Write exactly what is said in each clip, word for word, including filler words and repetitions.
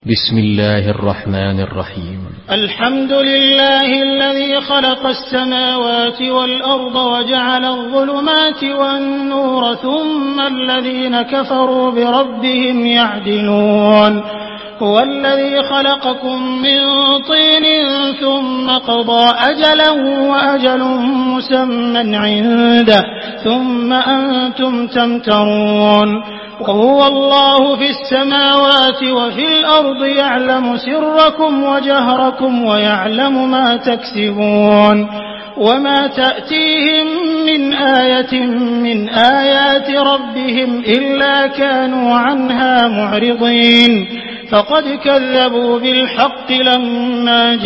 بسم الله الرحمن الرحيم. الحمد لله الذي خلق السماوات والأرض وجعل الظلمات والنور ثم الذين كفروا بربهم يعدلون. هو الذي خلقكم من طين ثم قضى أجلا وأجل مسمى عنده ثم أنتم تمترون. وهو الله في السماوات وفي الأرض يعلم سركم وجهركم ويعلم ما تكسبون. وما تأتيهم من آية من آيات ربهم إلا كانوا عنها معرضين. فقد كذبوا بالحق لما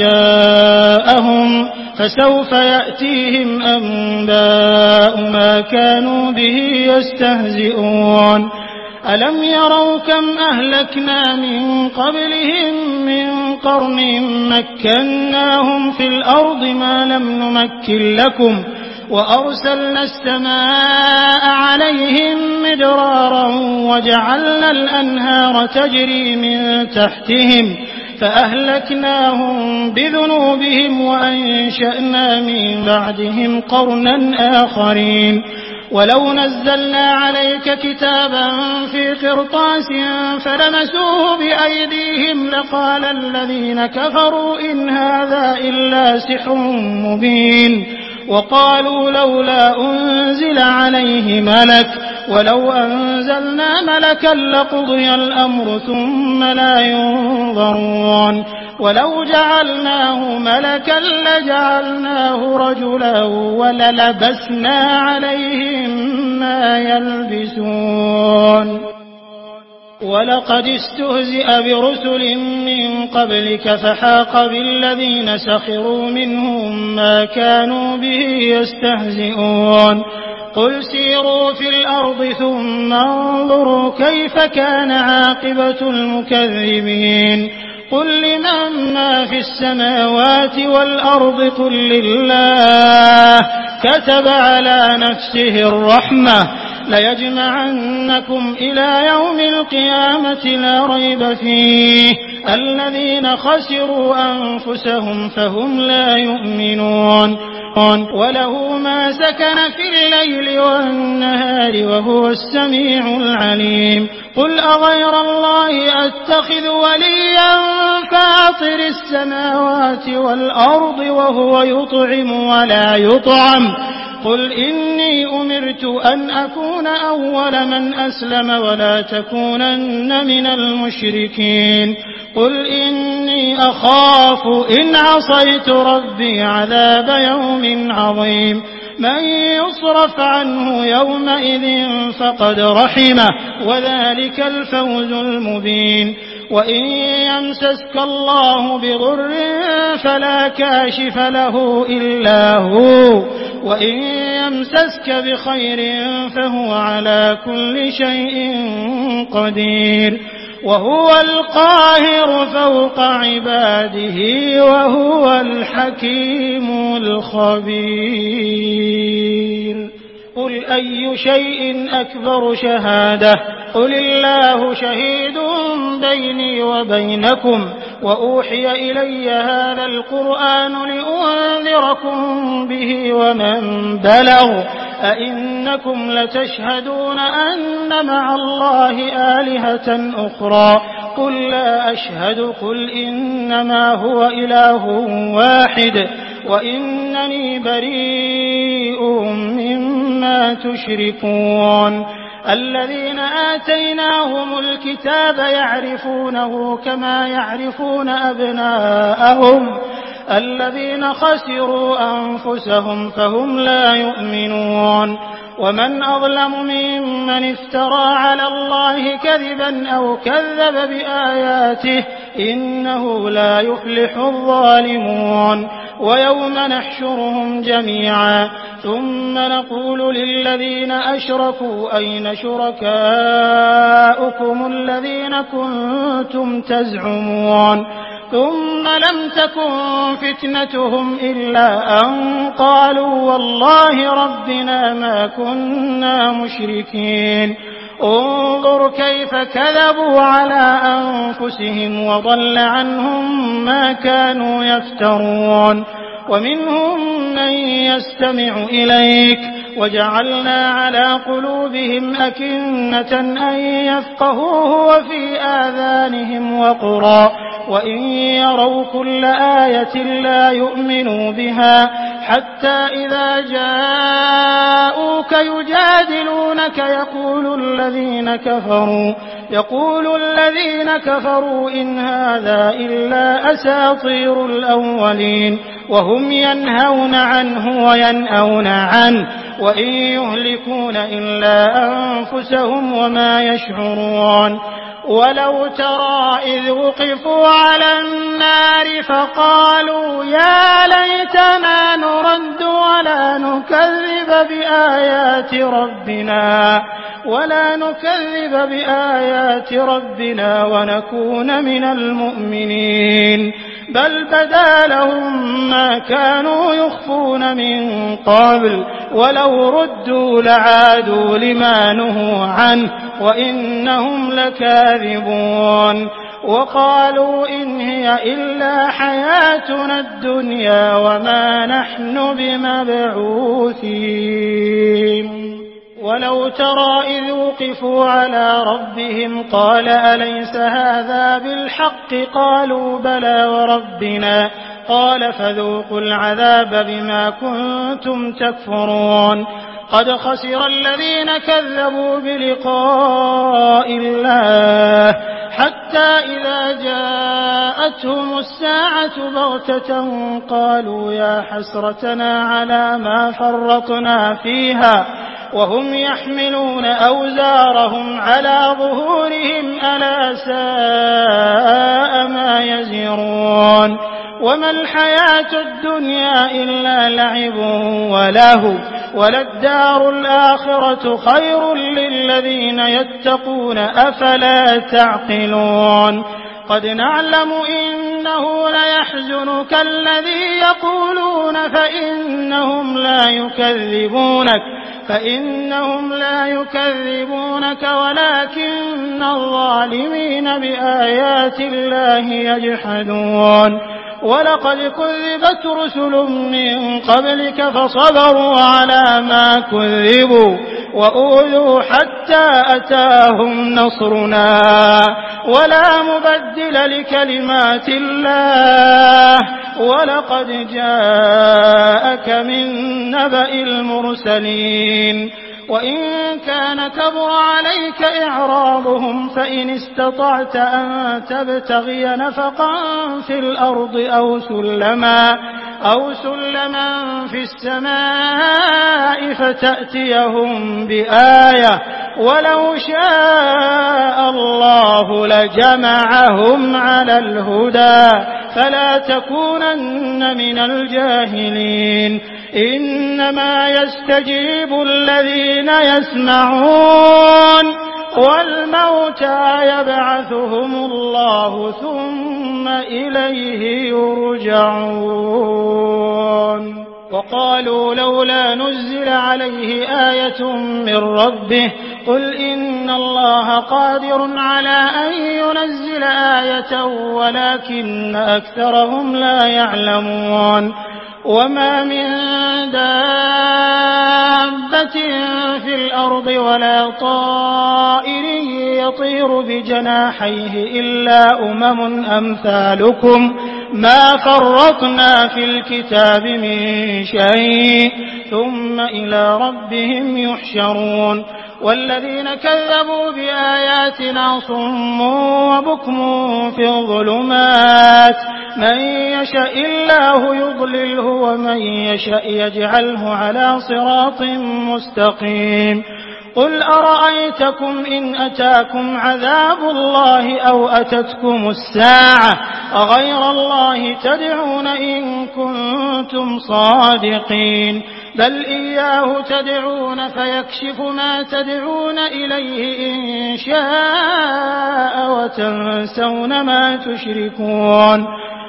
جاءهم فسوف يأتيهم أنباء ما كانوا به يستهزئون. ألم يروا كم أهلكنا من قبلهم من قرن مكناهم في الأرض ما لم نمكن لكم وأرسلنا السماء عليهم مدرارا وجعلنا الأنهار تجري من تحتهم فأهلكناهم بذنوبهم وأنشأنا من بعدهم قرنا آخرين. ولو نزلنا عليك كتابا في قرطاس فلمسوه بأيديهم لقال الذين كفروا إن هذا إلا سحر مبين. وقالوا لولا أنزل عليه ملك ولو أنزلنا ملكا لقضي الأمر ثم لا ينظرون. ولو جعلناه ملكا لجعلناه رجلا وللبسنا عليهم ما يلبسون. ولقد استهزئ برسل من قبلك فحاق بالذين سخروا منهم ما كانوا به يستهزئون. قل سيروا في الأرض ثم انظروا كيف كان عاقبة المكذبين. قل لمن ما في السماوات والأرض قل لله كتب على نفسه الرحمة ليجمعنكم إلى يوم القيامة لا ريب فيه الذين خسروا أنفسهم فهم لا يؤمنون. وله ما سكن في الليل والنهار وهو السميع العليم. قل أغير الله أتخذ وليا فاطر السماوات والأرض وهو يطعم ولا يطعم. قل إني أمرت أن أكون أول من أسلم ولا تكونن من المشركين. قل إني أخاف إن عصيت ربي عذاب يوم عظيم. من يصرف عنه يومئذ فقد رحمه وذلك الفوز المبين. وإن يمسسك الله بضر فلا كاشف له إلا هو وإن يمسسك بخير فهو على كل شيء قدير. وهو القاهر فوق عباده وهو الحكيم الخبير. قل أي شيء أكبر شهادة قل الله شهيد بيني وبينكم وأوحي إلي هذا القرآن لأنذركم به ومن بلغ أئنكم لتشهدون أن مع الله آلهة أخرى قل لا أشهد قل إنما هو إله واحد وإنني بريء مما تشركون. الذين آتيناهم الكتاب يعرفونه كما يعرفون أبناءهم الذين خسروا أنفسهم فهم لا يؤمنون. ومن أظلم ممن افترى على الله كذبا أو كذب بآياته إنه لا يفلح الظالمون. ويوم نحشرهم جميعا ثم نقول للذين أشركوا أين شركاؤكم الذين كنتم تزعمون ثم لم تكن فتنتهم إلا أن قالوا والله ربنا ما كنا مشركين. انظر كيف كذبوا على أنفسهم وضل عنهم ما كانوا يفترون ومنهم من يستمع إليك وجعلنا على قلوبهم أكنة أن يفقهوه وفي آذانهم وقرا وإن يروا كل آية لا يؤمنوا بها حتى إذا جاءوك يجادلونك يقول الذين كفروا يقول الذين كفروا إن هذا إلا أساطير الأولين وهم ينهون عنه وينأون عنه وإن يهلكون إلا أنفسهم وما يشعرون ولو ترى إذ وقفوا على النار فقالوا يا ليتنا نرد ولا نكذب بآيات ربنا ولا نكذب بآيات ربنا ونكون من المؤمنين بل بدا لهم ما كانوا يخفون من قبل ولو ردوا لعادوا لما نهوا عنه وإنهم لكاذبون وقالوا إن هي إلا حياتنا الدنيا وما نحن بمبعوثين ولو ترى إذ وقفوا على ربهم قال أليس هذا بالحق قالوا بلى وربنا قال فذوقوا العذاب بما كنتم تكفرون قد خسر الذين كذبوا بلقاء الله حتى إذا جاءتهم الساعة بغتة قالوا يا حسرتنا على ما فرطنا فيها وهم يحملون أوزارهم على ظهورهم ألا ساء ما يزرون وما الحياة الدنيا إلا لعب ولهو وللدار الآخرة خير للذين يتقون أفلا تعقلون قد نعلم إنه ليحزنك الذي يقولون فإنهم لا يكذبونك فإنهم لا يكذبونك ولكن الظالمين بآيات الله يجحدون ولقد كذبت رسل من قبلك فصبروا على ما كذبوا وأوذوا حتى أتاهم نصرنا ولا مبدل لكلمات الله ولقد جاءك من نبأ المرسلين وإن كان كبر عليك إعراضهم فإن استطعت أن تبتغي نفقا في الأرض أو سلما أو سلما في السماء فتأتيهم بآية ولو شاء الله لجمعهم على الهدى فلا تكونن من الجاهلين إنما يستجيب الذين يسمعون والموتى يبعثهم الله ثم إليه يرجعون وقالوا لولا نزل عليه آية من ربه قل إن الله قادر على أن ينزل آية ولكن أكثرهم لا يعلمون وما من دابة في الأرض ولا طائر يطير بجناحيه إلا أمم أمثالكم ما فرطنا في الكتاب من شيء ثم إلى ربهم يحشرون والذين كذبوا بآياتنا صم وبكم في الظلمات من يشاء الله يضلله ومن يشاء يجعله على صراط مستقيم قل أرأيتكم إن أتاكم عذاب الله أو أتتكم الساعة أغير الله تدعون إن كنتم صادقين بل إياه تدعون فيكشف ما تدعون إليه إن شاء وتنسون ما تشركون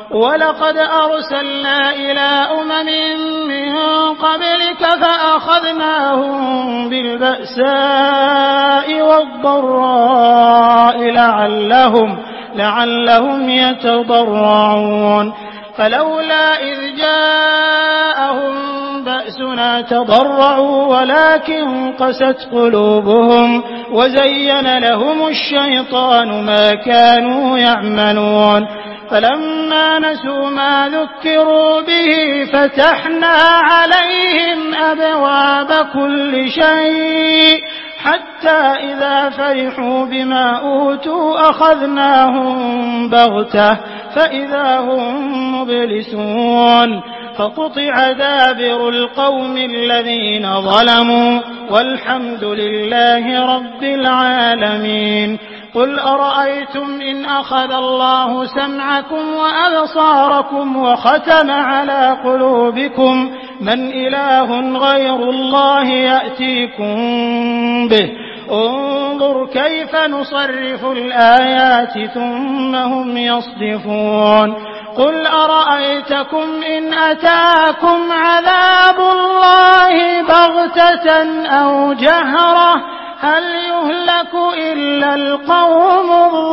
ولقد أرسلنا إلى أمم من قبلك فأخذناهم بالبأساء والضراء لعلهم, لعلهم يتضرعون فلولا إذ جاءهم بأسنا تضرعوا ولكن قست قلوبهم وزين لهم الشيطان ما كانوا يعملون فلما نسوا ما ذكروا به فتحنا عليهم أبواب كل شيء حتى إذا فرحوا بما أوتوا أخذناهم بغتة فإذا هم مبلسون فقطع دابر القوم الذين ظلموا والحمد لله رب العالمين. قل أرأيتم إن أخذ الله سمعكم وأبصاركم وختم على قلوبكم من إله غير الله يأتيكم به انظر كيف نصرف الآيات ثم هم يصدفون. قل أرأيتكم إن أتاكم عذاب الله بغتة أو جهرة هل يهلك إلا القوم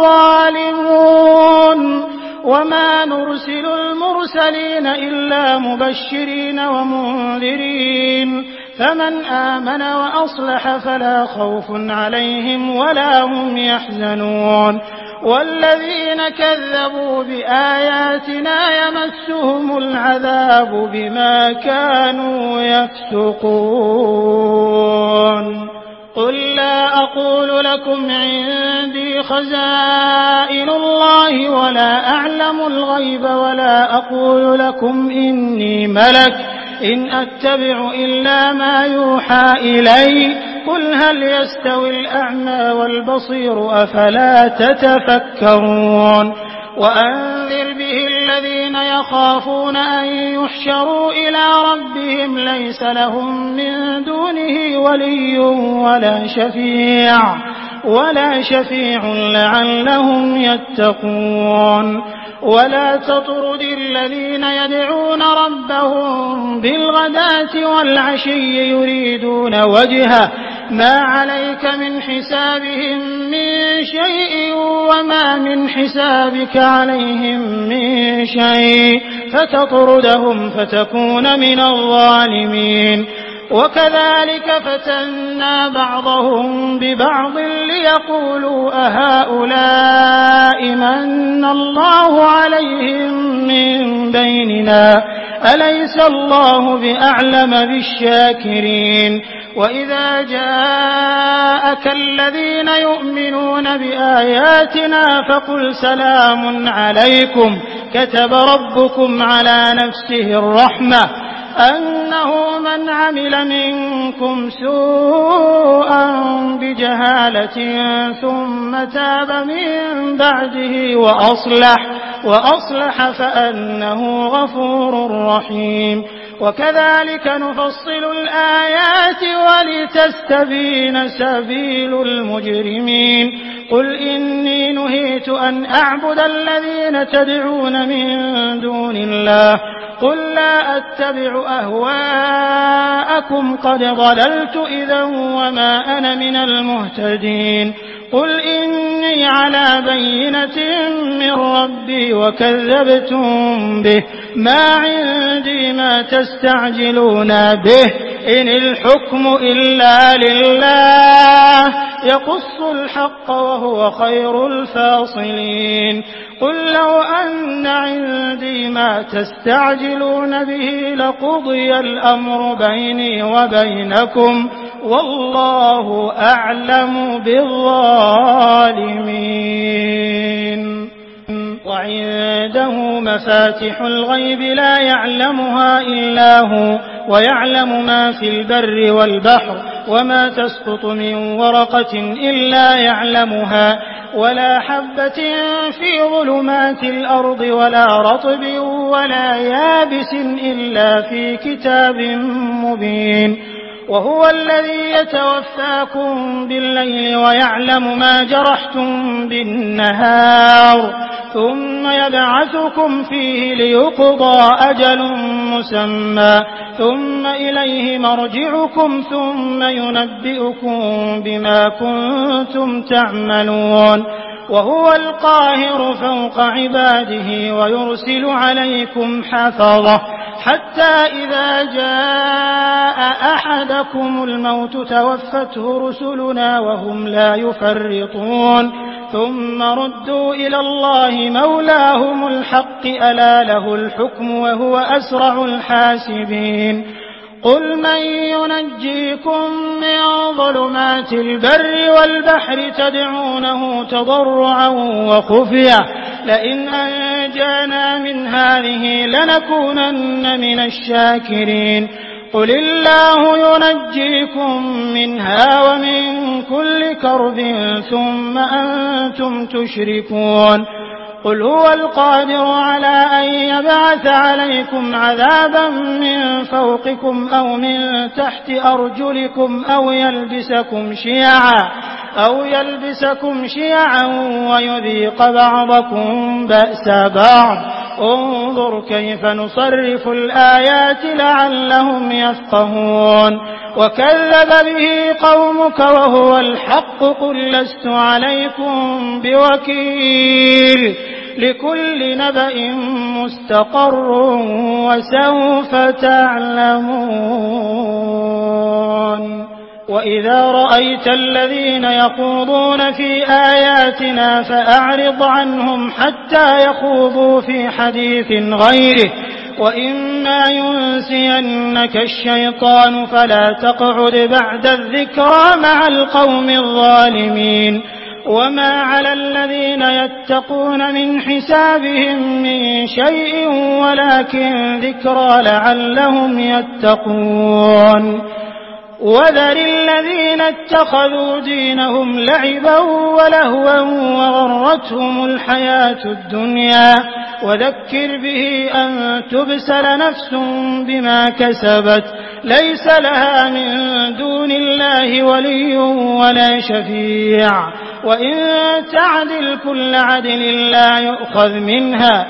الظالمون وما نرسل المرسلين إلا مبشرين ومنذرين فمن آمن وأصلح فلا خوف عليهم ولا هم يحزنون والذين كذبوا بآياتنا يمسهم العذاب بما كانوا يفسقون. قل لا أقول لكم عندي خزائن الله ولا أعلم الغيب ولا أقول لكم إني ملك إن أتبع إلا ما يوحى إلي قل هل يستوي الأعمى والبصير أفلا تتفكرون. وأنذر به الذين يخافون أن يحشروا إلى ربهم ليس لهم من دونه ولي ولا شفيع ولا شفيع لعلهم يتقون. ولا تطرد الذين يدعون ربهم بالغداة والعشي يريدون وجهه ما عليك من حسابهم من شيء وما من حسابك عليهم من شيء فتطردهم فتكون من الظالمين. وكذلك فتنا بعضهم ببعض ليقولوا أهؤلاء من الله عليهم من بيننا أليس الله بأعلم بالشاكرين. وإذا جاءك الذين يؤمنون بآياتنا فقل سلام عليكم كتب ربكم على نفسه الرحمة أنه من عمل منكم سوءا بجهالة ثم تاب من بعده وأصلح, وأصلح فأنه غفور رحيم. وكذلك نفصل الآيات ولتستبين سبيل المجرمين. قل إني نهيت أن أعبد الذين تدعون من دون الله قل لا أتبع أهواءكم قد ضللت إذا وما أنا من المهتدين. قل إني على بينة من ربي وكذبتم به ما عندي ما تستعجلون به إن الحكم إلا لله يقص الحق وهو خير الفاصلين. قل لو أن عندي ما تستعجلون به لقضي الأمر بيني وبينكم والله أعلم بالظالمين. وعنده مفاتح الغيب لا يعلمها إلا هو ويعلم ما في البر والبحر وما تسقط من ورقة إلا يعلمها ولا حبة في ظلمات الأرض ولا رطب ولا يابس إلا في كتاب مبين. وهو الذي يتوفاكم بالليل ويعلم ما جرحتم بالنهار ثم يبعثكم فيه ليقضى أجل مسمى ثم إليه مرجعكم ثم ينبئكم بما كنتم تعملون وهو القاهر فوق عباده ويرسل عليكم حفظة حتى إذا جاء أحدكم الموت توفته رسلنا وهم لا يفرطون ثم ردوا إلى الله مولاهم الحق ألا له الحكم وهو أسرع الحاسبين قل من ينجيكم من ظلمات البر والبحر تدعونه تضرعا وخفيا لئن أنجانا من هذه لنكونن من الشاكرين قل الله ينجيكم منها ومن كل كرب ثم أنتم تشركون قل هو القادر على أن يبعث عليكم عذابا من فوقكم أو من تحت أرجلكم أو يلبسكم شيعا أو يلبسكم شيعا ويذيق بعضكم بأس بعض انظر كيف نصرف الآيات لعلهم يفقهون وكذب به قومك وهو الحق قل لست عليكم بوكيل لكل نبأ مستقر وسوف تعلمون وإذا رأيت الذين يخوضون في آياتنا فأعرض عنهم حتى يخوضوا في حديث غيره وإما ينسينك الشيطان فلا تقعد بعد الذكرى مع القوم الظالمين وما على الذين يتقون من حسابهم من شيء ولكن ذكرى لعلهم يتقون وذر الذين اتخذوا دينهم لعبا ولهوا وغرتهم الحياة الدنيا وذكر به أن تبسل نفس بما كسبت ليس لها من دون الله ولي ولا شفيع وإن تعدل كل عدل لا يؤخذ منها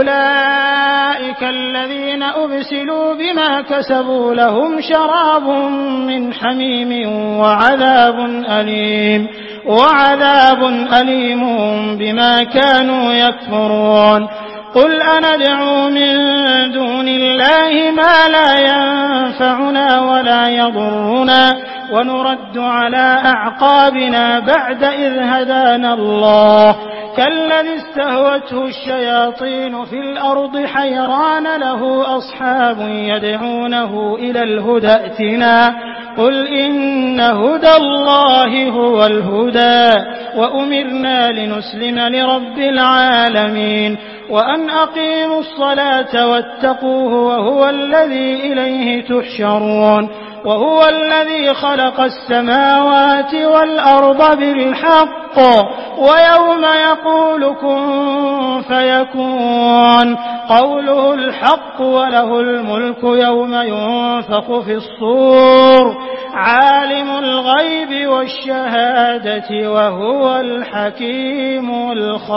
أولئك الذين أبسلوا بما كسبوا لهم شراب من حميم وعذاب أليم وعذاب أليم بما كانوا يكفرون قل أندعو من دون الله ما لا ينفعنا ولا يضرنا ونرد على أعقابنا بعد إذ هدانا الله كالذي استهوته الشياطين في الأرض حيران له أصحاب يدعونه إلى الهدى ائتنا قل إن هدى الله هو الهدى وأمرنا لنسلم لرب العالمين وأن أقيموا الصلاة واتقوه وهو الذي إليه تحشرون وهو الذي خلق السماوات والأرض بالحق ويوم يقول كن فيكون قوله الحق وله الملك يوم ينفخ في الصور عالم الغيب والشهادة وهو الحكيم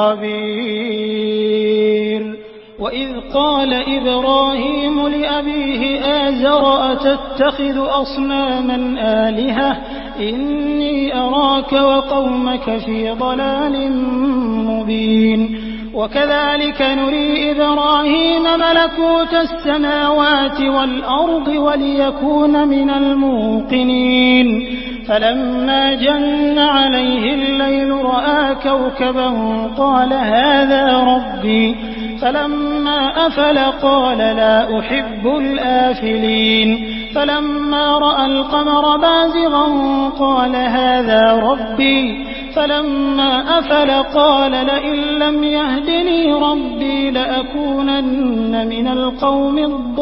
الخبير وإذ قال إبراهيم لأبيه آزر أتتخذ أصناما آلهة إني أراك وقومك في ضلال مبين وكذلك نري إبراهيم ملكوت السماوات والأرض وليكون من الموقنين فلما جن عليه الليل رأى كوكبا قال هذا ربي فلما أفل قال لا أحب الآفلين فلما رأى القمر بازغا قال هذا ربي فلما أفل قال لئن لم يهدني ربي لأكونن من القوم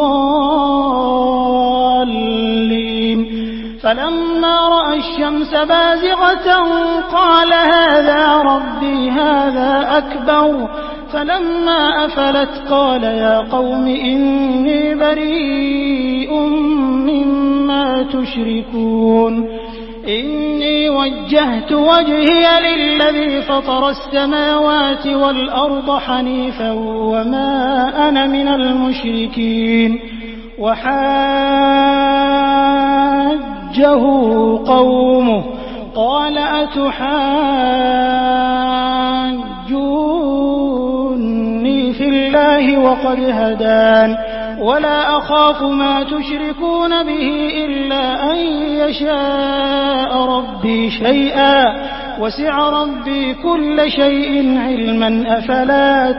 الضالين فلما رأى الشمس بازغة قال هذا ربي هذا أكبر فلما أفلت قال يا قوم إني بريء مما ما تشركون إني وجهت وجهي للذي فطر السماوات والأرض حنيفا وما أنا من المشركين وحاجه قومه قال أتحاجوني في الله وقد هدان ولا أخاف ما تشركون به إلا أن يشاء ربي شيئا وسع ربي كل شيء علما أفلا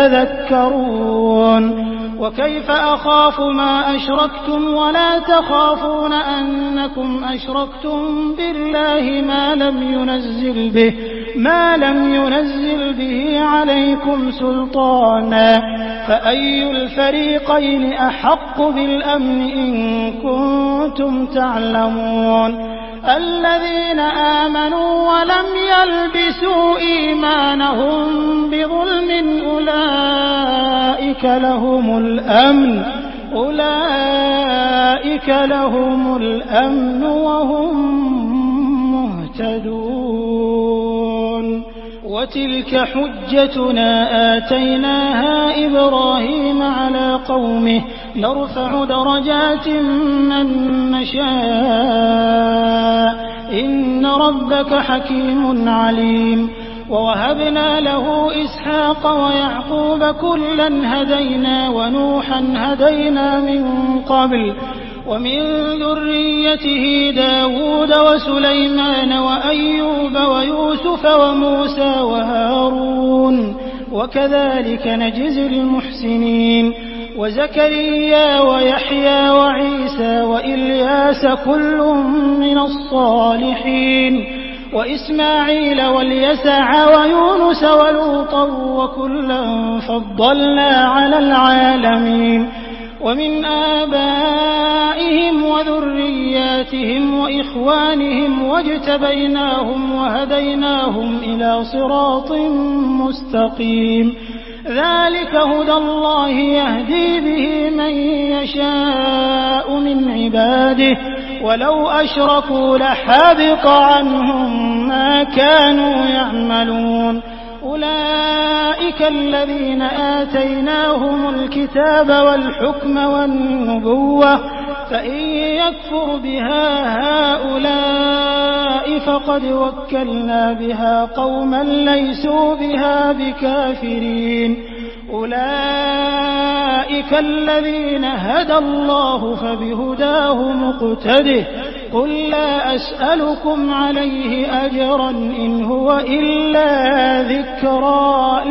تتذكرون وكيف أخاف ما أشركتم ولا تخافون أنكم أشركتم بالله ما لم ينزل به ما لم ينزل به عليكم سلطانا فأي الفريقين أحق بالأمن إن كنتم تعلمون الذين آمنوا ولم يلبسوا إيمانهم بظلم أولئك لهم الأمن أولئك لهم الأمن وهم مهتدون وتلك حجتنا آتيناها إبراهيم على قومه نرفع درجات من نشاء إن ربك حكيم عليم ووهبنا له إسحاق ويعقوب كلا هدينا ونوحا هدينا من قبل ومن ذريته داود وسليمان وأيوب ويوسف وموسى وهارون وكذلك نجزي المحسنين وزكريا ويحيى وعيسى وإلياس كل من الصالحين وإسماعيل واليسع ويونس ولوطا وكلا فضلنا على العالمين ومن آبائهم وذرياتهم وإخوانهم واجتبيناهم وهديناهم إلى صراط مستقيم ذلك هدى الله يهدي به من يشاء من عباده ولو أشركوا لحبط عنهم ما كانوا يعملون أولئك الذين آتيناهم الكتاب والحكم والنبوة فإن يكفر بها هؤلاء فقد وكلنا بها قوما ليسوا بها بكافرين أولئك الذين هدى الله فبهداه مقتده قل لا أسألكم عليه أجرا إن هو إلا ذكرى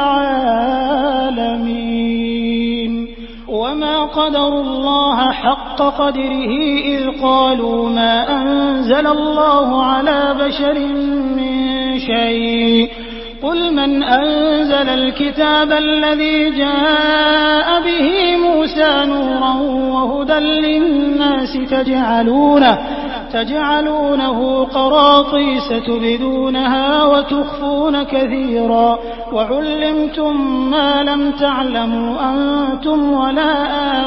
للعالمين وما قدروا الله حق قدره إذ قالوا ما أنزل الله على بشر من شيء قل من أنزل الكتاب الذي جاء به موسى نورا وهدى للناس تجعلونه, تجعلونه قراطيس تبدونها وتخفون كثيرا وعلمتم ما لم تعلموا أنتم ولا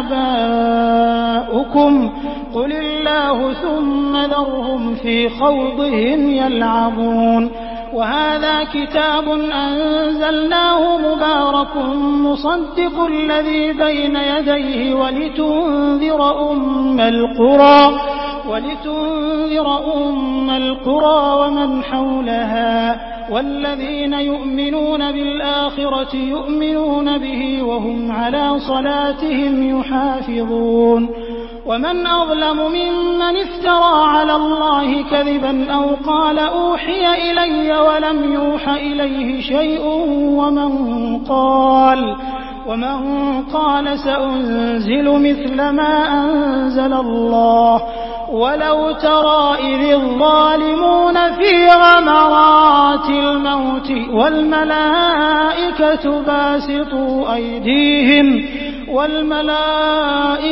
آباؤكم قل الله ثم ذرهم في خوضهم يلعبون وهذا كتاب أنزلناه مبارك مصدق الذي بين يديه ولتنذر أم القرى ولتنذر أم القرى ومن حولها والذين يؤمنون بالآخرة يؤمنون به وهم على صلاتهم يحافظون ومن أظلم ممن افترى على الله كذبا أو قال أوحي إلي ولم يوح إليه شيء ومن قال ومن قال سأنزل مثل ما أنزل الله ولو ترى إذ الظالمون في غمرات الموت والملائكة باسطوا أيديهم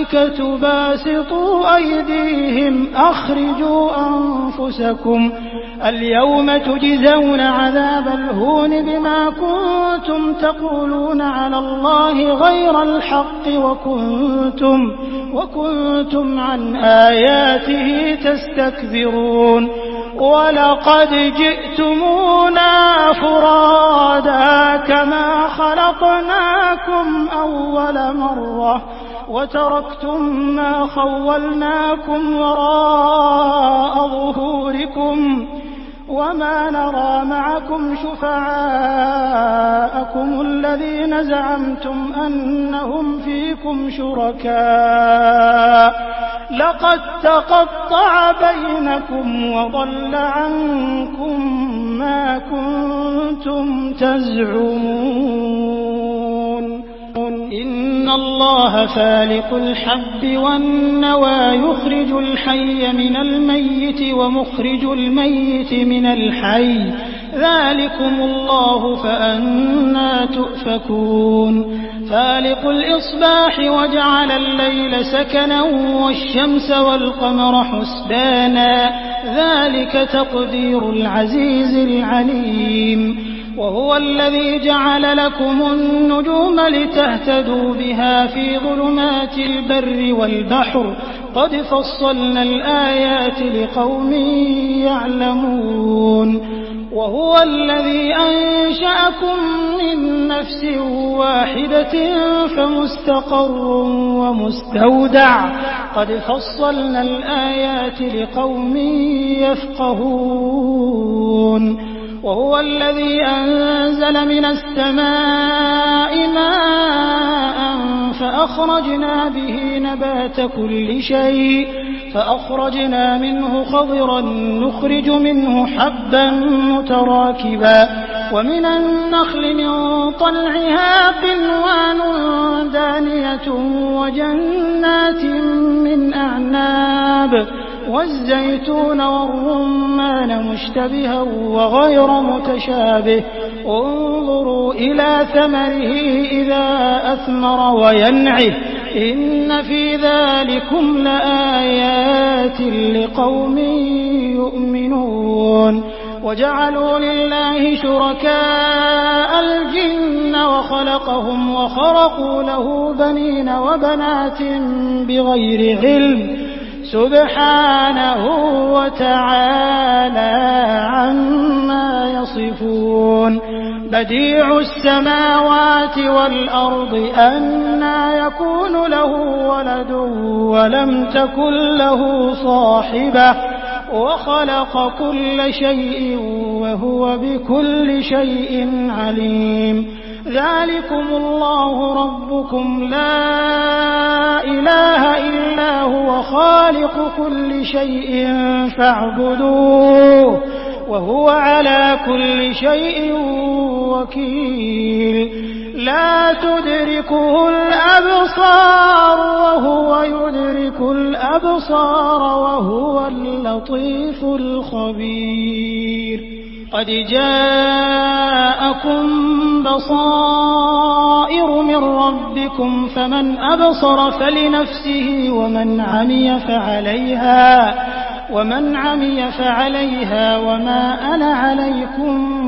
والملائكة باسطوا أيديهم أخرجوا أنفسكم اليوم تجزون عذاب الهون بما كنتم تقولون على الله غير الحق وكنتم, وكنتم عن آياته تستكبرون ولقد جئتمونا فرادا كما خلقناكم أول مرة وتركتم ما خولناكم وراء ظهوركم وما نرى معكم شفعاءكم الذين زعمتم أنهم فيكم شركاء لقد تقطع بينكم وضل عنكم ما كنتم تزعمون إن الله فالق الحب والنوى يخرج الحي من الميت ومخرج الميت من الحي ذلكم الله فأنى تؤفكون فالق الإصباح وجعل الليل سكنا والشمس والقمر حسبانا ذلك تقدير العزيز العليم وهو الذي جعل لكم النجوم لتهتدوا بها في ظلمات البر والبحر قد فصلنا الآيات لقوم يعلمون وهو الذي أنشأكم من نفس واحدة فمستقر ومستودع قد فصلنا الآيات لقوم يفقهون وهو الذي أنزل من السماء ماء فأخرجنا به نبات كل شيء فأخرجنا منه خضرا نخرج منه حبا متراكبا ومن النخل من طلعها قنوان دانية وجنات من أعناب والزيتون والرمان مشتبها وغير متشابه انظروا إلى ثمره إذا أثمر وينعه إن في ذلكم لآيات لقوم يؤمنون وجعلوا لله شركاء الجن وخلقهم وخرقوا له بنين وبنات بغير علم سبحانه وتعالى عما يصفون بديع السماوات والأرض أنى يكون له ولد ولم تكن له صاحبة وخلق كل شيء وهو بكل شيء عليم ذلكم الله ربكم لا إله إلا هو خالق كل شيء فاعبدوه وهو على كل شيء وكيل لا تدركه الأبصار وهو يدرك الأبصار وهو اللطيف الخبير قد جاءكم بصائر من ربكم فمن أبصر فلنفسه ومن عمي فعليها ومن عمي فعليها وما أنا عليكم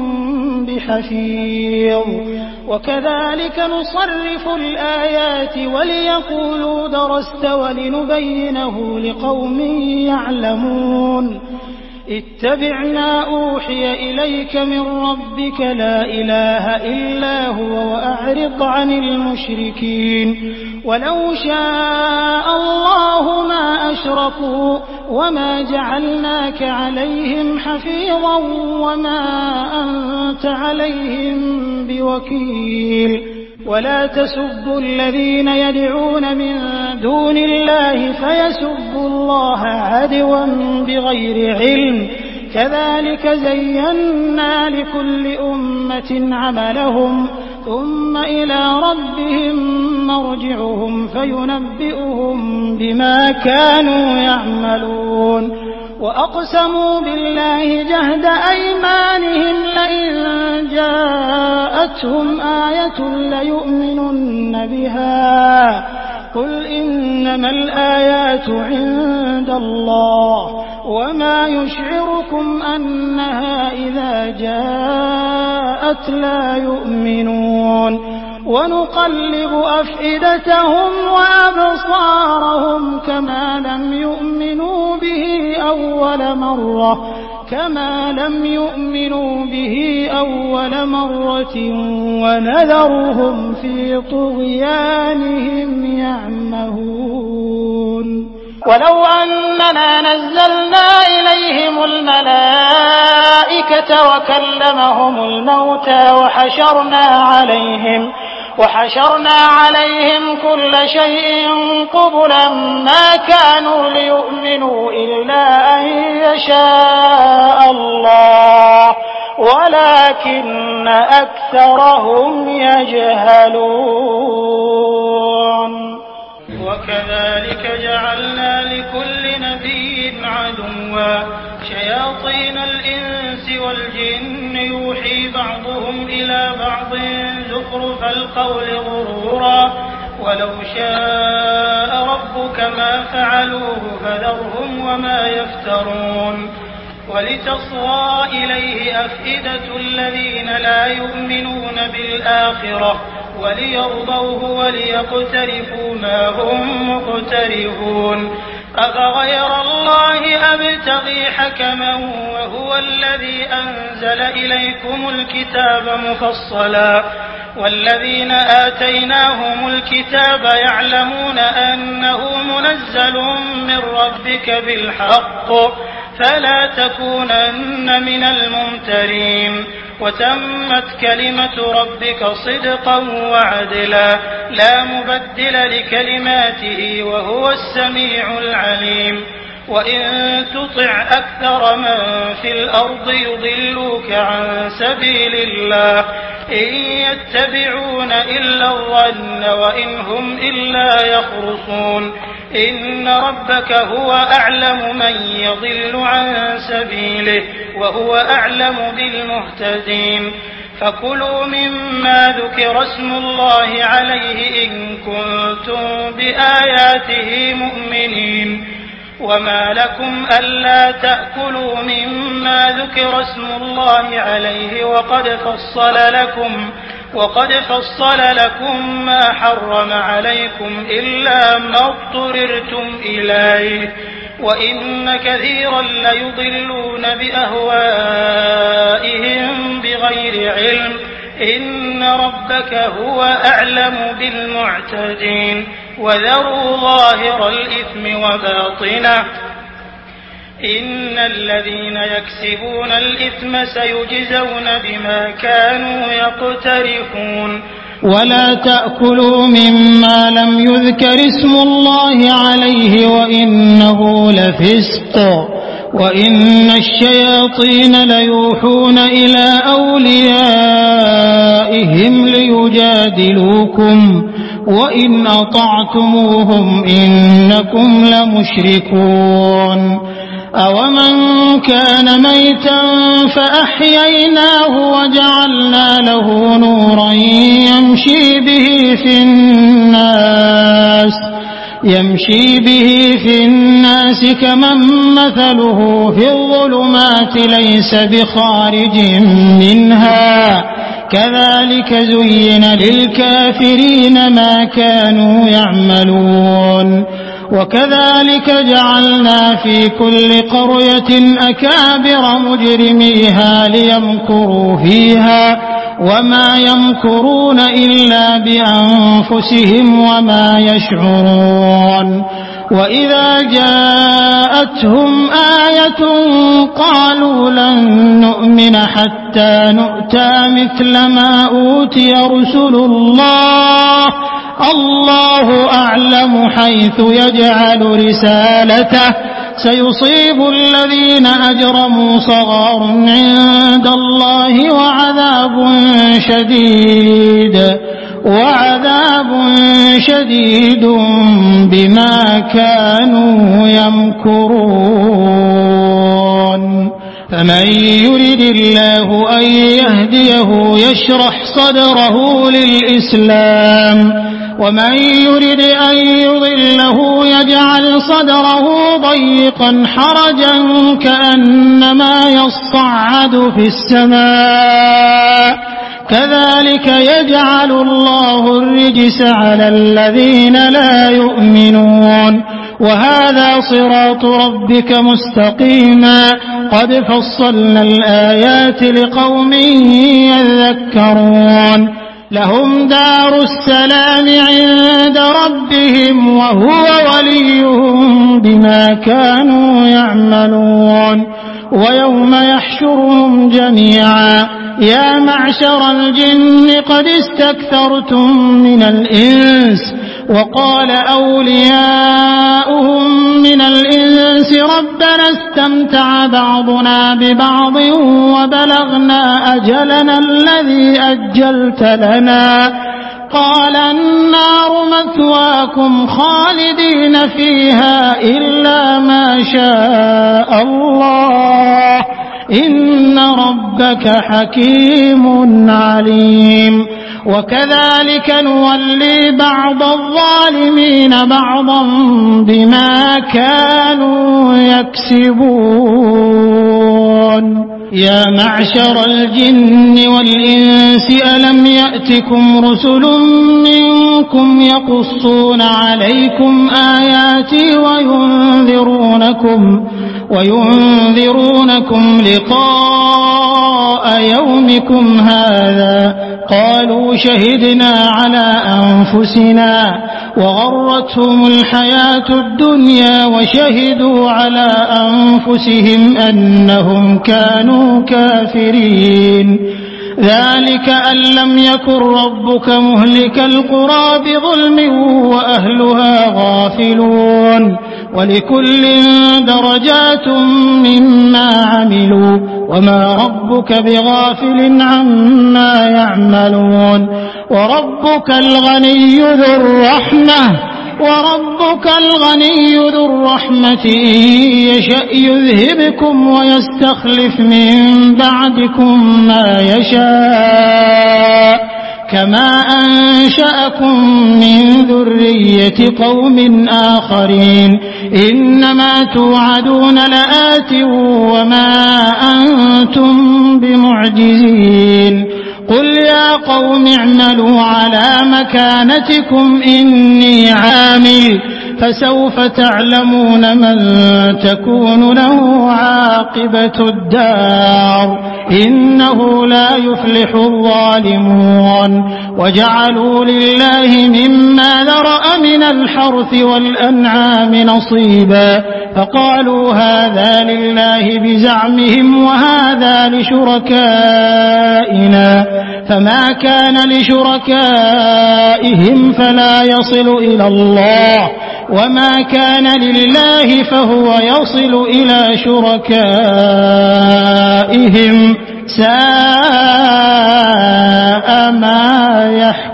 بحفيظ وكذلك نصرف الآيات وليقولوا درست ولنبينه لقوم يعلمون اتبعنا أوحي إليك من ربك لا إله إلا هو وأعرض عن المشركين ولو شاء الله ما أشركوا وما جعلناك عليهم حفيظا وما أنت عليهم بوكيل ولا تسبوا الذين يدعون من دون الله فيسبوا الله عدوا بغير علم كذلك زينا لكل أمة عملهم ثم إلى ربهم مرجعهم فينبئهم بما كانوا يعملون وأقسموا بالله جهد أيمانهم لئن جاءتهم آية ليؤمنن بها قل إنما الآيات عند الله وما يشعركم أنها إذا جاءت لا يؤمنون ونقلب أفئدتهم وأبصارهم كما لم يؤمنوا به أول مرة كما لم يؤمنوا به أول مرة ونذرهم في طغيانهم يعمهون ولو أننا نزلنا إليهم الملائكة وكلمهم الموتى وحشرنا عليهم وحشرنا عليهم كل شيء قبلا ما كانوا ليؤمنوا إلا أن يشاء الله ولكن أكثرهم يجهلون وكذلك جعلنا لكل نبي عدوا شياطين الإنس والجن يوحي بعضهم إلى بعض زخرف القول غرورا ولو شاء ربك ما فعلوه فذرهم وما يفترون ولتصغى إليه أفئدة الذين لا يؤمنون بالآخرة وليرضوه وليقترفوا ما هم مقترفون أفغير الله أبتغي حكما وهو الذي أنزل إليكم الكتاب مفصلا والذين آتيناهم الكتاب يعلمون أنه منزل من ربك بالحق فلا تكونن من الممترين وتمت كلمة ربك صدقا وعدلا لا مبدل لكلماته وهو السميع العليم وإن تطع أكثر من في الأرض يضلوك عن سبيل الله إن يتبعون إلا الظن وإن هم إلا يخرصون إن ربك هو أعلم من يضل عن سبيله وهو أعلم بالمهتدين فكلوا مما ذكر اسم الله عليه إن كنتم بآياته مؤمنين وما لكم ألا تأكلوا مما ذكر اسم الله عليه وقد فصل لكم وقد فصل لكم ما حرم عليكم إلا ما اضطررتم إليه وإن كثيرا ليضلون بأهوائهم بغير علم إن ربك هو أعلم بالمعتدين وذروا ظاهر الإثم وباطنه إن الذين يكسبون الإثم سيجزون بما كانوا يقترفون ولا تأكلوا مما لم يذكر اسم الله عليه وإنه لفسق وإن الشياطين ليوحون إلى أوليائهم ليجادلوكم وإن أطعتموهم إنكم لمشركون أومن كان ميتا فأحييناه وجعلنا له نورا يمشي به في الناس يمشي به في الناس كمن مثله في الظلمات ليس بخارج منها كذلك زين للكافرين ما كانوا يعملون وكذلك جعلنا في كل قرية أكابر مجرميها ليمكروا فيها وما يمكرون إلا بأنفسهم وما يشعرون وإذا جاءتهم آية قالوا لن نؤمن حتى نؤتى مثل ما أوتي رسل الله الله أعلم حيث يجعل رسالته سيصيب الذين أجرموا صغار عند الله وعذاب شديد وعذاب شديد بما كانوا يمكرون فمن يرد الله أن يهديه يشرح صدره للإسلام ومن يرد أن يضله يجعل صدره ضيقا حرجا كأنما يصعد في السماء كذلك يجعل الله الرجس على الذين لا يؤمنون وهذا صراط ربك مستقيما قد فصلنا الآيات لقوم يذكرون لهم دار السلام عند ربهم وهو وليهم بما كانوا يعملون ويوم يحشرهم جميعا يا معشر الجن قد استكثرتم من الإنس وقال أولياؤهم من الإنس ربنا استمتع بعضنا ببعض وبلغنا أجلنا الذي أجلت لنا قال النار مثواكم خالدين فيها إلا ما شاء الله إن ربك حكيم عليم وكذلك نولي بعض الظالمين بعضا بما كانوا يكسبون يا معشر الجن والإنس ألم يأتكم رسل منكم يقصون عليكم آياتي وينذرونكم وينذرونكم لقاء يومكم هذا قالوا شهدنا على أنفسنا وغرتهم الحياة الدنيا وشهدوا على أنفسهم أنهم كانوا كافرين ذلك أن لم يكن ربك مهلك القرى بظلم وأهلها غافلون ولكل درجات مما عملوا وما ربك بغافل عما يعملون وربك الغني ذو الرحمة وربك الغني ذو الرحمة إن يشأ يذهبكم ويستخلف من بعدكم ما يشاء كما أنشأكم من ذرية قوم آخرين إنما توعدون لآت وما أنتم بمعجزين قل يا قوم اعملوا على مكانتكم إني عامل فسوف تعلمون من تكون له عاقبة الدار إنه لا يفلح الظالمون وجعلوا لله مما ذرأ من الحرث والأنعام نصيبا فقالوا هذا لله بزعمهم وهذا لشركائنا فما كان لشركائهم فلا يصل إلى الله وما كان لله فهو يصل إلى شركائهم ساء ما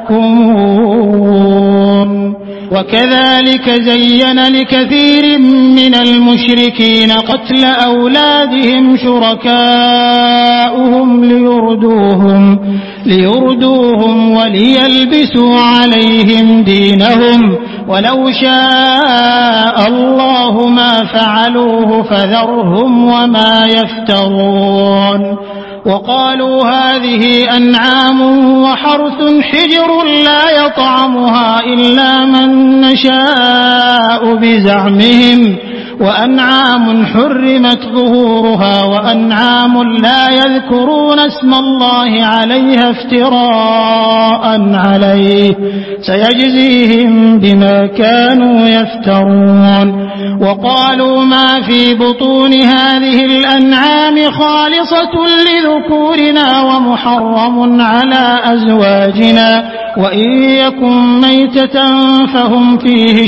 يحكمون وكذلك زين لكثير من المشركين قتل أولادهم شركاؤهم ليردوهم ليردوهم وليلبسوا عليهم دينهم ولو شاء الله ما فعلوه فذرهم وما يفترون وقالوا هذه أنعام وحرث حجر لا يطعمها إلا من نشاء بزعمهم وأنعام حرمت ظهورها وأنعام لا يذكرون اسم الله عليها افتراء عليه سيجزيهم بما كانوا يفترون وقالوا ما في بطون هذه الأنعام خالصة لذكورنا ومحرم على أزواجنا وإن يكن ميتة فهم فيه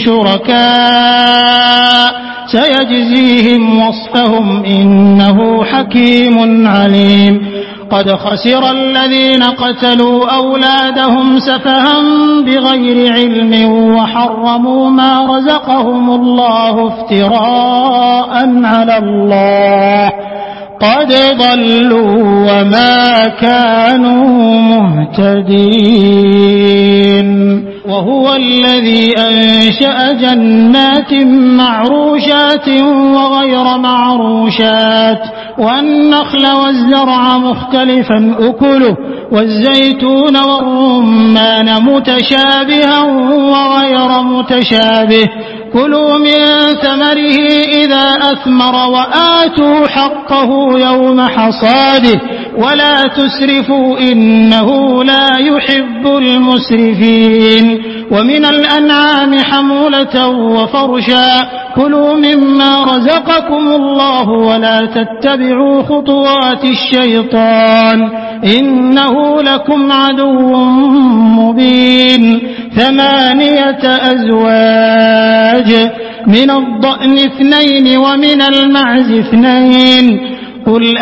شركاء سيجزيهم وصفهم إنه حكيم عليم قد خسر الذين قتلوا أولادهم سفها بغير علم وحرموا ما رزقهم الله افتراء على الله قد ضلوا وما كانوا مهتدين وهو الذي أنشأ جنات معروشات وغير معروشات والنخل والزرع مختلفا أكله والزيتون والرمان متشابها وغير متشابه كلوا من ثمره إذا أثمر وآتوا حقه يوم حصاده ولا تسرفوا إنه لا يحب المسرفين ومن الأنعام حمولة وفرشا كلوا مما رزقكم الله ولا تتبعوا خطوات الشيطان إنه لكم عدو مبين ثمانية أزواج من الضأن اثنين ومن المعز اثنين قل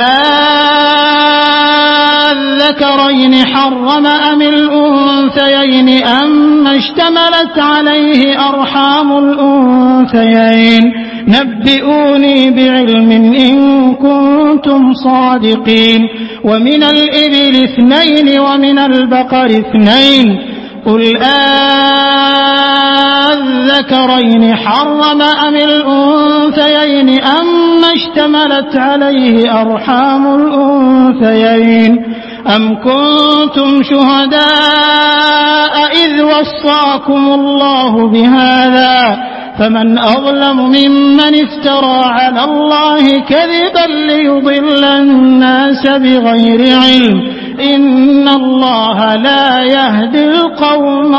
آذكرين حرم أم الأنثيين أم اشتملت عليه أرحام الأنثيين نبئوني بعلم إن كنتم صادقين ومن الإبل اثنين ومن البقر اثنين قل آذكرين حرم أم الأنثيين أم اشتملت عليه أرحام الأنثيين أم كنتم شهداء إذ وصاكم الله بهذا فمن أظلم ممن افترى على الله كذبا ليضل الناس بغير علم إن الله لا يهدي القوم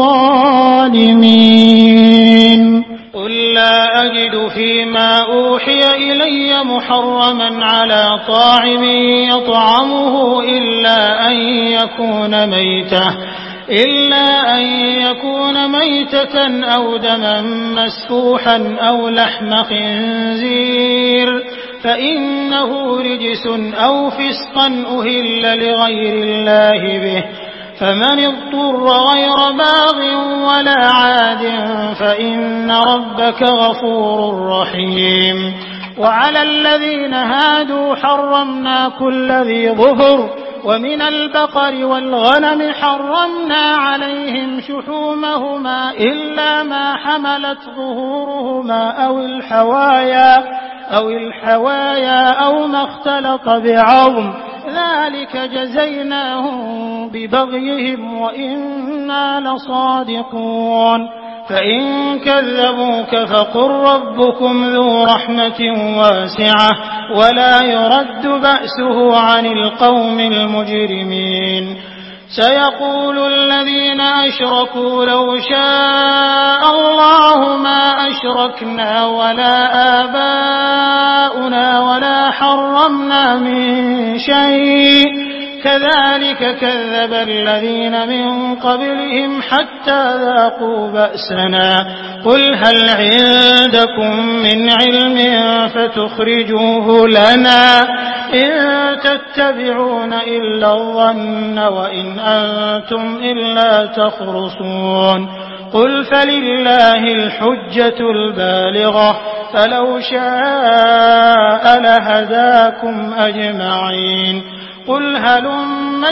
الظالمين قل لا أجد فيما أوحي إلي محرما على طاعم يطعمه إلا أن يكون ميتة إلا أن يكون ميتة أو دما مسفوحا أو لحم خنزير فإنه رجس أو فسقا أهل لغير الله به فمن اضطر غير باغ ولا عاد فإن ربك غفور رحيم وعلى الذين هادوا حرمنا كل ذي ظفر ومن البقر والغنم حرمنا عليهم شحومهما إلا ما حملت ظهورهما أو الحوايا أو الحوايا أو ما اختلط بعظم ذلك جزيناهم ببغيهم وإنا لصادقون فإن كذبوك فقل ربكم ذو رحمة واسعة ولا يرد بأسه عن القوم المجرمين سيقول الذين أشركوا لو شاء الله ما أشركنا ولا آباؤنا ولا حرمنا من شيء كذلك كذب الذين من قبلهم حتى ذاقوا بأسنا قل هل عندكم من علم فتخرجوه لنا إن تتبعون إلا الظن وإن أنتم إلا تخرصون قل فلله الحجة البالغة فلو شاء لهداكم أجمعين قل هلم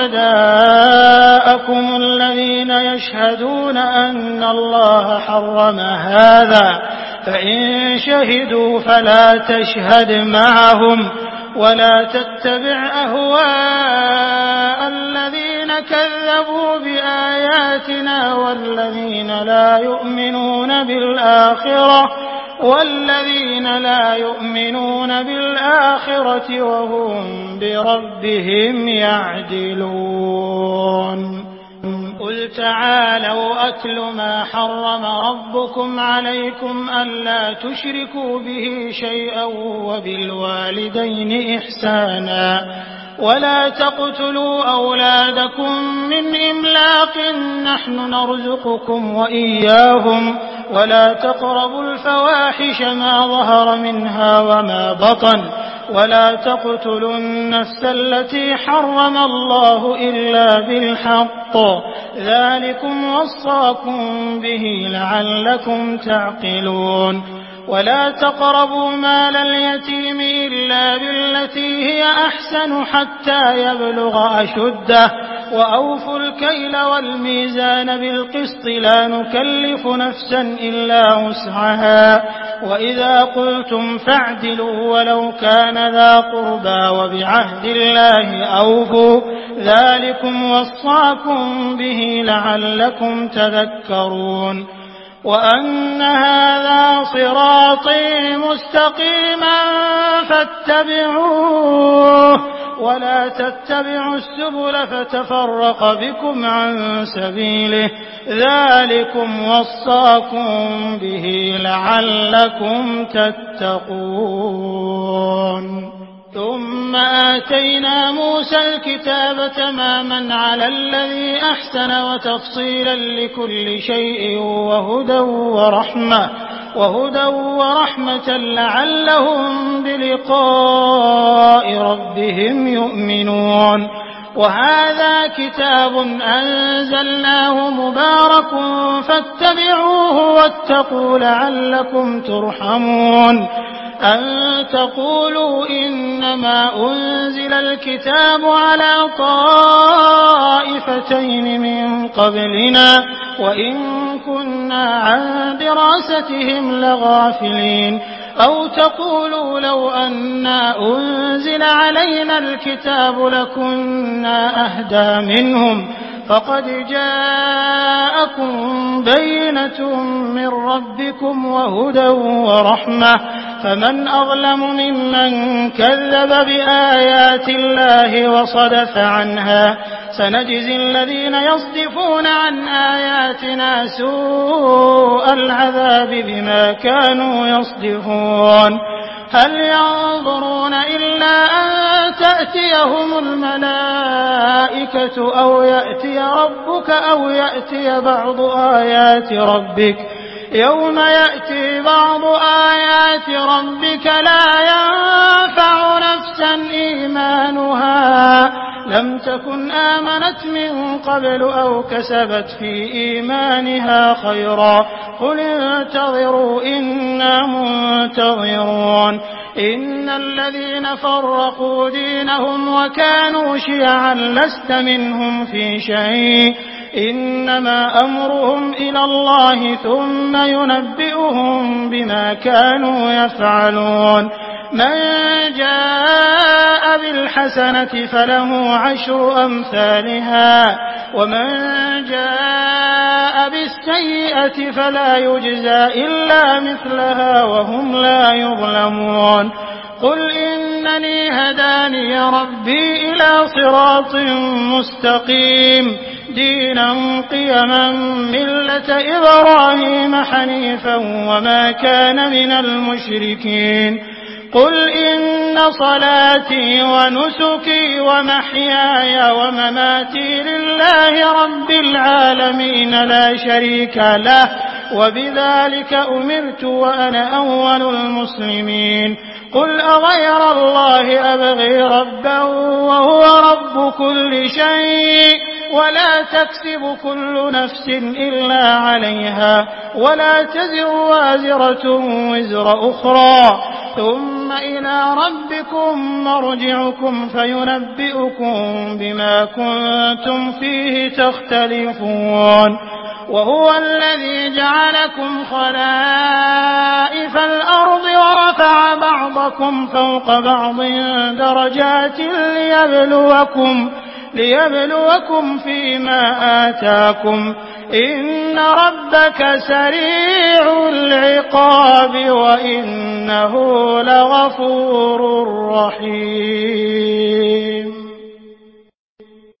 شهداءكم الذين يشهدون أن الله حرم هذا فإن شهدوا فلا تشهد معهم ولا تتبع أهواء الذين كذبوا بآياتنا والذين لا يؤمنون بالآخرة والذين لا يؤمنون بالآخرة وهم بربهم يعدلون قل تعالوا أتل ما حرم ربكم عليكم ألا تشركوا به شيئا وبالوالدين إحسانا ولا تقتلوا أولادكم من إملاق نحن نرزقكم وإياهم ولا تقربوا الفواحش ما ظهر منها وما بطن ولا تقتلوا النفس التي حرم الله إلا بالحق ذلكم وصاكم به لعلكم تعقلون ولا تقربوا مال اليتيم إلا بالتي هي أحسن حتى يبلغ أشده وأوفوا الكيل والميزان بالقسط لا نكلف نفسا إلا وسعها وإذا قلتم فاعدلوا ولو كان ذا قربى وبعهد الله أوفوا ذلكم وصاكم به لعلكم تذكرون وأن هذا صراطي مستقيما فاتبعوه ولا تتبعوا السبل فتفرق بكم عن سبيله ذلكم وصاكم به لعلكم تتقون ثم آتينا موسى الكتاب تماما على الذي أحسن وتفصيلا لكل شيء وهدى ورحمة وهدى ورحمة لعلهم بلقاء ربهم يؤمنون وهذا كتاب أنزلناه مبارك فاتبعوه واتقوا لعلكم ترحمون أن تقولوا إنما أنزل الكتاب على طائفتين من قبلنا وإن كنا عن دراستهم لغافلين أو تقولوا لو أنا أنزل علينا الكتاب لكنا أهدى منهم فقد جاءكم بينة من ربكم وهدى ورحمة فمن أظلم ممن كذب بآيات الله وصدف عنها سنجزي الذين يصدفون عن آياتنا سوء العذاب بما كانوا يصدفون هل ينظرون إلا أن تأتيهم الملائكة أو يأتي ربك أو يأتي بعض آيات ربك يوم يأتي بعض آيات ربك لا ينفع نفسا إيمانها لم تكن آمنت من قبل أو كسبت في إيمانها خيرا قل انتظروا إنا منتظرون إن الذين فرقوا دينهم وكانوا شيعا لست منهم في شيء إنما أمرهم إلى الله ثم ينبئهم بما كانوا يفعلون من جاء بالحسنة فله عشر أمثالها ومن جاء بالسيئة فلا يجزى إلا مثلها وهم لا يظلمون قل إنني هداني ربي إلى صراط مستقيم دينا قيما ملة إبراهيم حنيفا وما كان من المشركين قل إن صلاتي ونسكي ومحياي ومماتي لله رب العالمين لا شريك له وبذلك أمرت وأنا أول المسلمين قل أغير الله أبغي ربا وهو رب كل شيء ولا تكسب كل نفس إلا عليها ولا تزر وازرة وزر أخرى ثم إلى ربكم مرجعكم فينبئكم بما كنتم فيه تختلفون وهو الذي جعلكم خلائف الأرض ورفع بعضكم فوق بعض درجات ليبلوكم ليبلوكم فيما آتاكم إن ربك سريع العقاب وإنه لغفور رحيم